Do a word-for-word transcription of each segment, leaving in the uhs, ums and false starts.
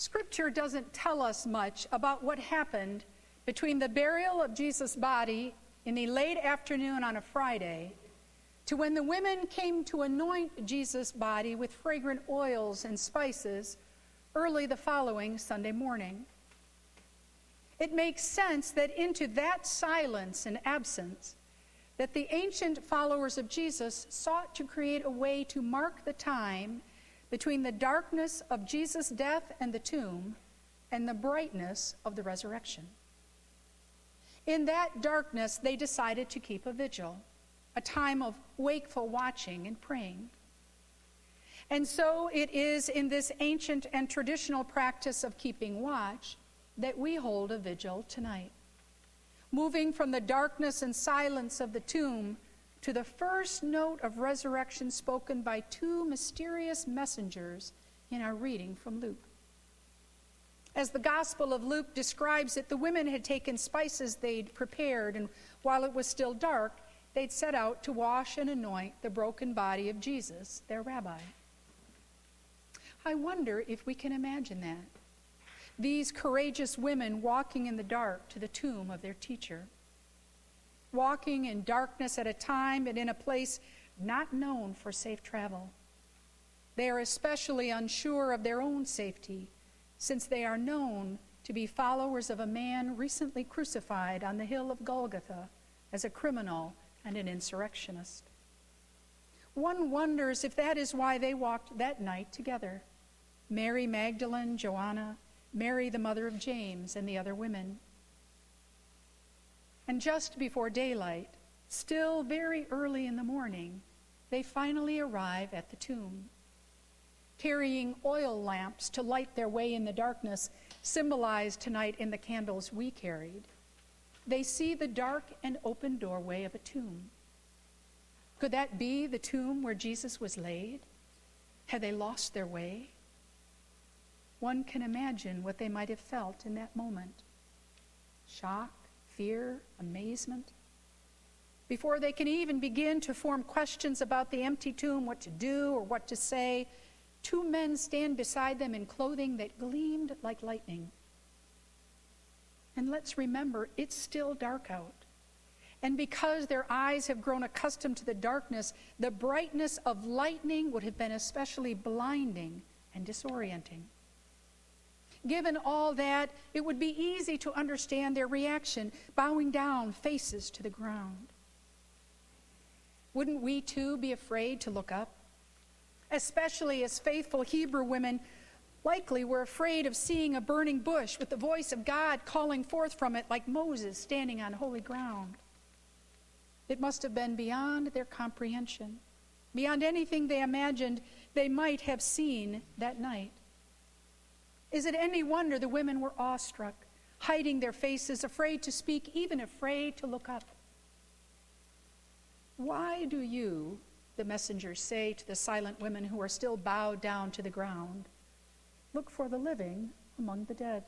Scripture doesn't tell us much about what happened between the burial of Jesus' body in the late afternoon on a Friday to when the women came to anoint Jesus' body with fragrant oils and spices early the following Sunday morning. It makes sense that into that silence and absence, that the ancient followers of Jesus sought to create a way to mark the time between the darkness of Jesus' death and the tomb and the brightness of the resurrection. In that darkness, they decided to keep a vigil, a time of wakeful watching and praying. And so it is in this ancient and traditional practice of keeping watch that we hold a vigil tonight, moving from the darkness and silence of the tomb to the first note of resurrection spoken by two mysterious messengers in our reading from Luke. As the Gospel of Luke describes it, the women had taken spices they'd prepared, and while it was still dark, they'd set out to wash and anoint the broken body of Jesus, their rabbi. I wonder if we can imagine that. These courageous women walking in the dark to the tomb of their teacher, walking in darkness at a time and in a place not known for safe travel. They are especially unsure of their own safety, since they are known to be followers of a man recently crucified on the hill of Golgotha as a criminal and an insurrectionist. One wonders if that is why they walked that night together. Mary Magdalene, Joanna, Mary the mother of James, and the other women. And just before daylight, still very early in the morning, they finally arrive at the tomb. Carrying oil lamps to light their way in the darkness, symbolized tonight in the candles we carried, they see the dark and open doorway of a tomb. Could that be the tomb where Jesus was laid? Had they lost their way? One can imagine what they might have felt in that moment. Shock, fear, amazement. Before they can even begin to form questions about the empty tomb, what to do or what to say, two men stand beside them in clothing that gleamed like lightning. And let's remember, it's still dark out. And because their eyes have grown accustomed to the darkness, the brightness of lightning would have been especially blinding and disorienting. Given all that, it would be easy to understand their reaction, bowing down, faces to the ground. Wouldn't we too be afraid to look up? Especially as faithful Hebrew women likely were afraid of seeing a burning bush with the voice of God calling forth from it like Moses standing on holy ground. It must have been beyond their comprehension, beyond anything they imagined they might have seen that night. Is it any wonder the women were awestruck, hiding their faces, afraid to speak, even afraid to look up? Why do you, the messengers say to the silent women who are still bowed down to the ground, look for the living among the dead?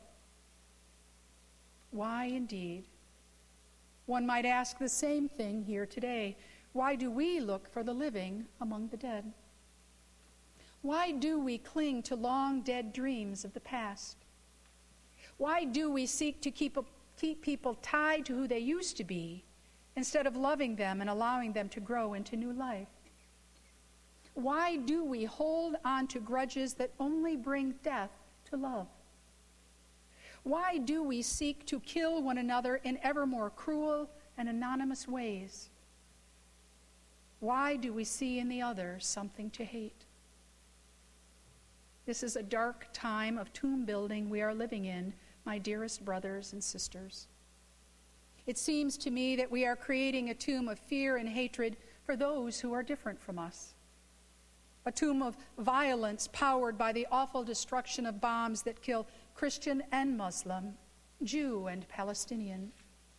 Why indeed? One might ask the same thing here today. Why do we look for the living among the dead? Why do we cling to long dead dreams of the past? Why do we seek to keep, a, keep people tied to who they used to be instead of loving them and allowing them to grow into new life? Why do we hold on to grudges that only bring death to love? Why do we seek to kill one another in ever more cruel and anonymous ways? Why do we see in the other something to hate? This is a dark time of tomb building we are living in, my dearest brothers and sisters. It seems to me that we are creating a tomb of fear and hatred for those who are different from us. A tomb of violence powered by the awful destruction of bombs that kill Christian and Muslim, Jew and Palestinian.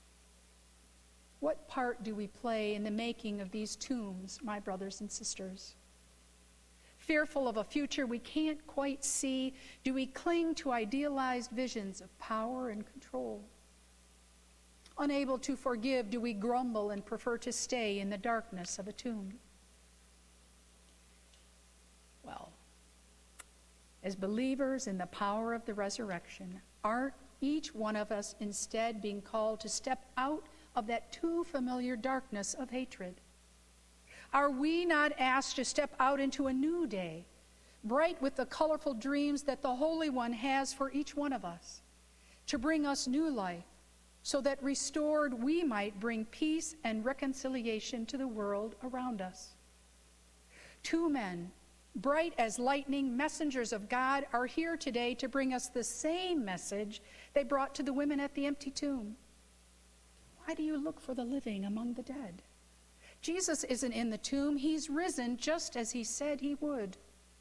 What part do we play in the making of these tombs, my brothers and sisters? Fearful of a future we can't quite see, do we cling to idealized visions of power and control? Unable to forgive, do we grumble and prefer to stay in the darkness of a tomb? Well, as believers in the power of the resurrection, aren't each one of us instead being called to step out of that too familiar darkness of hatred? Are we not asked to step out into a new day, bright with the colorful dreams that the Holy One has for each one of us, to bring us new life, so that restored we might bring peace and reconciliation to the world around us? Two men, bright as lightning, messengers of God, are here today to bring us the same message they brought to the women at the empty tomb. Why do you look for the living among the dead? Jesus isn't in the tomb. He's risen just as he said he would.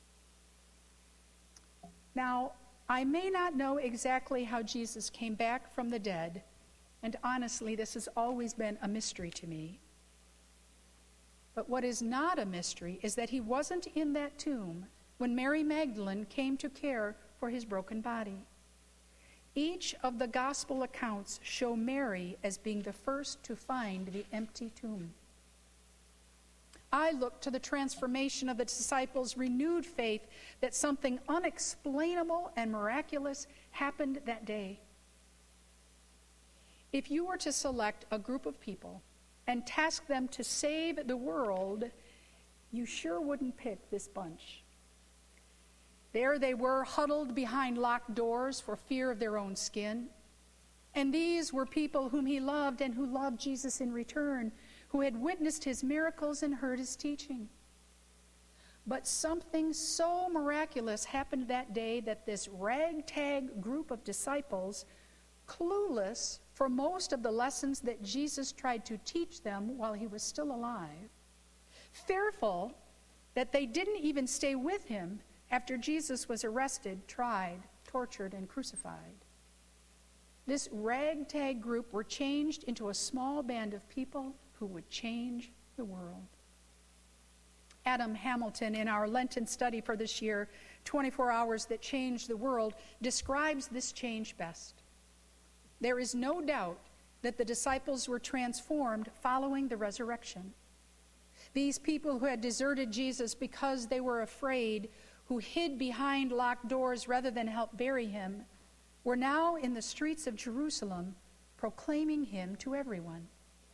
Now, I may not know exactly how Jesus came back from the dead, and honestly, this has always been a mystery to me. But what is not a mystery is that he wasn't in that tomb when Mary Magdalene came to care for his broken body. Each of the gospel accounts show Mary as being the first to find the empty tomb. I look to the transformation of the disciples' renewed faith that something unexplainable and miraculous happened that day. If you were to select a group of people and task them to save the world, you sure wouldn't pick this bunch. There they were, huddled behind locked doors for fear of their own skin. And these were people whom he loved and who loved Jesus in return, who had witnessed his miracles and heard his teaching. But something so miraculous happened that day that this ragtag group of disciples, clueless for most of the lessons that Jesus tried to teach them while he was still alive, fearful that they didn't even stay with him after Jesus was arrested, tried, tortured, and crucified. This ragtag group were changed into a small band of people who would change the world. Adam Hamilton, in our Lenten study for this year, twenty-four hours That Changed the World, describes this change best. There is no doubt that the disciples were transformed following the resurrection. These people who had deserted Jesus because they were afraid, who hid behind locked doors rather than help bury him, were now in the streets of Jerusalem proclaiming him to everyone.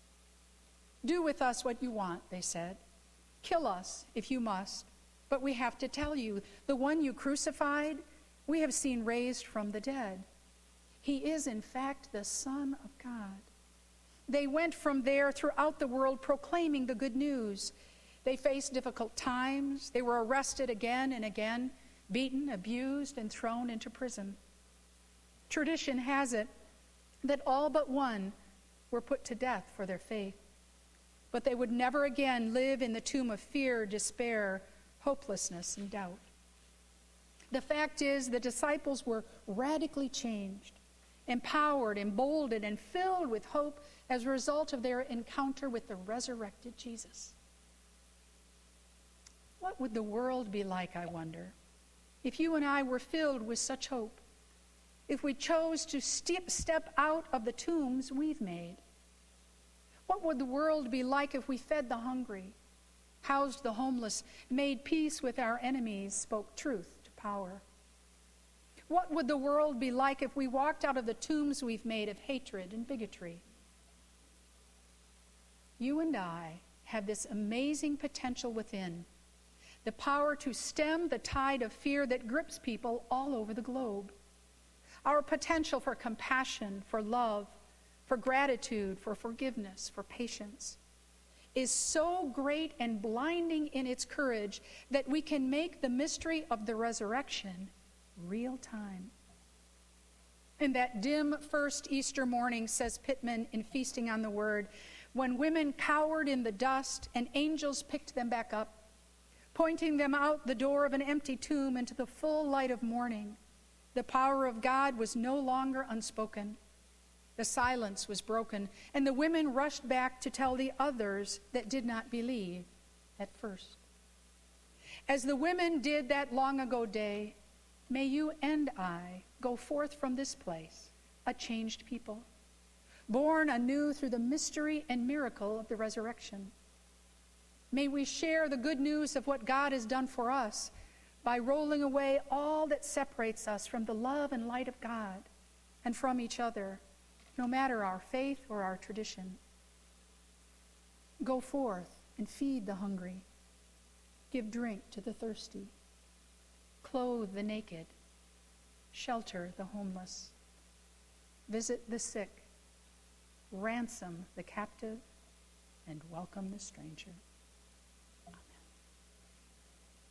"Do with us what you want," they said. "Kill us if you must, but we have to tell you, the one you crucified, we have seen raised from the dead. He is, in fact, the Son of God." They went from there throughout the world proclaiming the good news. They faced difficult times. They were arrested again and again, beaten, abused, and thrown into prison. Tradition has it that all but one were put to death for their faith. But they would never again live in the tomb of fear, despair, hopelessness, and doubt. The fact is, the disciples were radically changed, empowered, emboldened, and filled with hope as a result of their encounter with the resurrected Jesus. What would the world be like, I wonder, if you and I were filled with such hope? If we chose to step, step out of the tombs we've made? What would the world be like if we fed the hungry, housed the homeless, made peace with our enemies, spoke truth to power? What would the world be like if we walked out of the tombs we've made of hatred and bigotry? You and I have this amazing potential within, the power to stem the tide of fear that grips people all over the globe. Our potential for compassion, for love, for gratitude, for forgiveness, for patience, is so great and blinding in its courage that we can make the mystery of the resurrection real time. In that dim first Easter morning, says Pittman in Feasting on the Word, when women cowered in the dust and angels picked them back up, pointing them out the door of an empty tomb into the full light of morning, the power of God was no longer unspoken. The silence was broken, and the women rushed back to tell the others that did not believe at first. As the women did that long ago day, may you and I go forth from this place a changed people, born anew through the mystery and miracle of the resurrection. May we share the good news of what God has done for us, by rolling away all that separates us from the love and light of God and from each other, no matter our faith or our tradition. Go forth and feed the hungry. Give drink to the thirsty. Clothe the naked. Shelter the homeless. Visit the sick. Ransom the captive. And welcome the stranger.